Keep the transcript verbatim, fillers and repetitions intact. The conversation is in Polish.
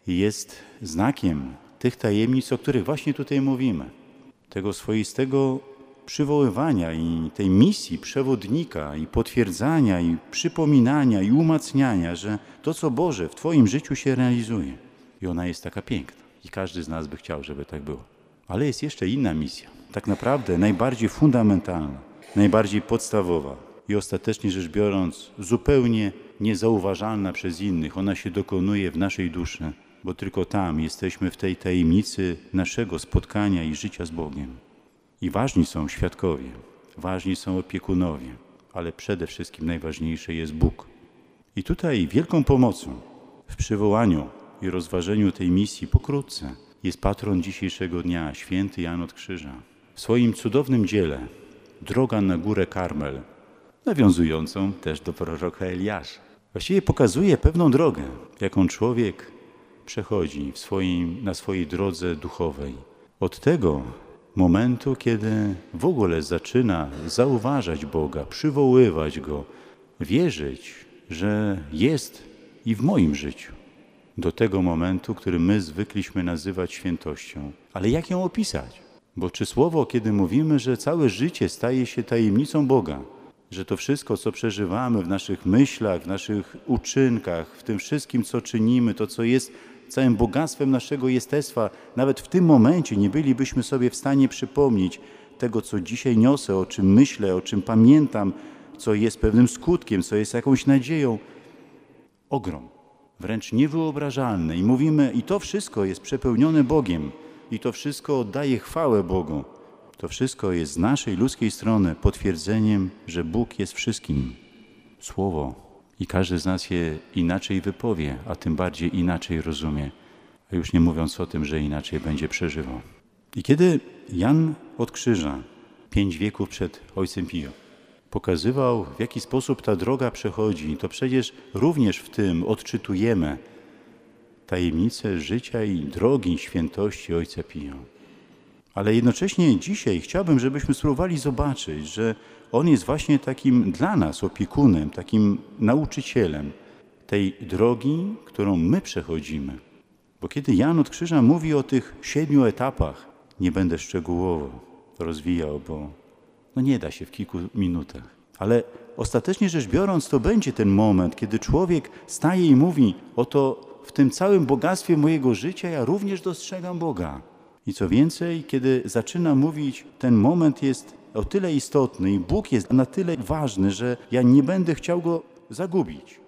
i jest znakiem tych tajemnic, o których właśnie tutaj mówimy. Tego swoistego przywoływania i tej misji przewodnika i potwierdzania i przypominania i umacniania, że to, co Boże w Twoim życiu się realizuje. I ona jest taka piękna. I każdy z nas by chciał, żeby tak było. Ale jest jeszcze inna misja. Tak naprawdę najbardziej fundamentalna, najbardziej podstawowa i ostatecznie rzecz biorąc zupełnie niezauważalna przez innych. Ona się dokonuje w naszej duszy, bo tylko tam jesteśmy w tej tajemnicy naszego spotkania i życia z Bogiem. I ważni są świadkowie, ważni są opiekunowie, ale przede wszystkim najważniejszy jest Bóg. I tutaj wielką pomocą w przywołaniu i rozważeniu tej misji pokrótce jest patron dzisiejszego dnia, święty Jan od Krzyża. W swoim cudownym dziele Droga na górę Karmel, nawiązującą też do proroka Eliasza. Właściwie pokazuje pewną drogę, jaką człowiek przechodzi w swoim, na swojej drodze duchowej. Od tego momentu, kiedy w ogóle zaczyna zauważać Boga, przywoływać Go, wierzyć, że jest i w moim życiu. Do tego momentu, który my zwykliśmy nazywać świętością. Ale jak ją opisać? Bo czy słowo, kiedy mówimy, że całe życie staje się tajemnicą Boga, że to wszystko, co przeżywamy w naszych myślach, w naszych uczynkach, w tym wszystkim, co czynimy, to, co jest całym bogactwem naszego jestestwa, nawet w tym momencie nie bylibyśmy sobie w stanie przypomnieć tego, co dzisiaj niosę, o czym myślę, o czym pamiętam, co jest pewnym skutkiem, co jest jakąś nadzieją. Ogrom, wręcz niewyobrażalny. I mówimy, i to wszystko jest przepełnione Bogiem, i to wszystko oddaje chwałę Bogu. To wszystko jest z naszej ludzkiej strony potwierdzeniem, że Bóg jest wszystkim. Słowo. I każdy z nas je inaczej wypowie, a tym bardziej inaczej rozumie. A już nie mówiąc o tym, że inaczej będzie przeżywał. I kiedy Jan od Krzyża, pięć wieków przed Ojcem Pio, pokazywał, w jaki sposób ta droga przechodzi, to przecież również w tym odczytujemy tajemnicę życia i drogi świętości Ojca Pio. Ale jednocześnie dzisiaj chciałbym, żebyśmy spróbowali zobaczyć, że On jest właśnie takim dla nas opiekunem, takim nauczycielem tej drogi, którą my przechodzimy. Bo kiedy Jan od Krzyża mówi o tych siedmiu etapach, nie będę szczegółowo rozwijał, bo no nie da się w kilku minutach. Ale ostatecznie rzecz biorąc, to będzie ten moment, kiedy człowiek staje i mówi: oto w tym całym bogactwie mojego życia ja również dostrzegam Boga. I co więcej, kiedy zaczyna mówić, ten moment jest o tyle istotny i Bóg jest na tyle ważny, że ja nie będę chciał Go zagubić.